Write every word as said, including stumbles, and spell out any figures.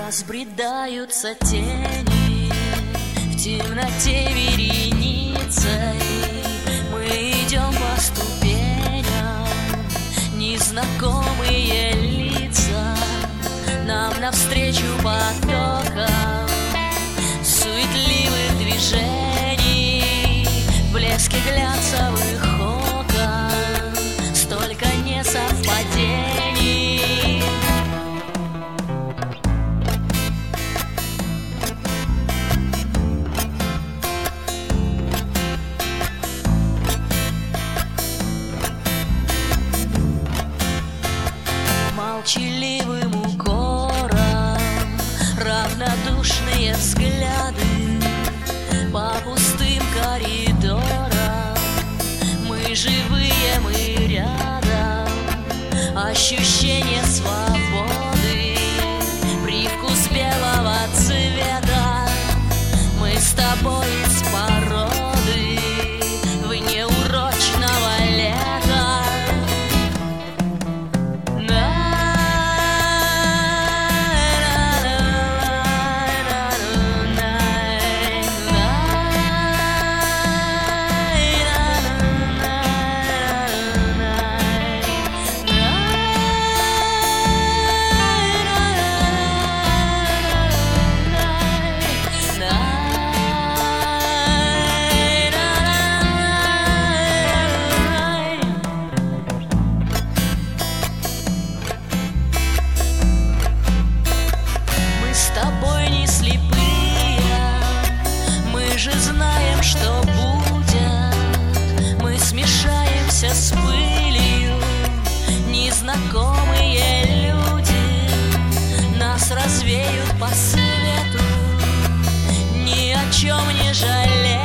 Разбредаются тени в темноте вереницей. Мы идем по ступеням, незнакомые лица нам навстречу потоком суетливых движений, в блеске глянцевых окон столько несовпадений. Молчаливым укором равнодушные взгляды по пустым коридорам. Мы живые, мы рядом, ощущение свободы, привкус белого цвета. Мы с тобой из породы вне урочного лета. Знаем, что будет. Мы смешаемся с пылью, незнакомые люди нас развеют по свету, ни о чем не жалея.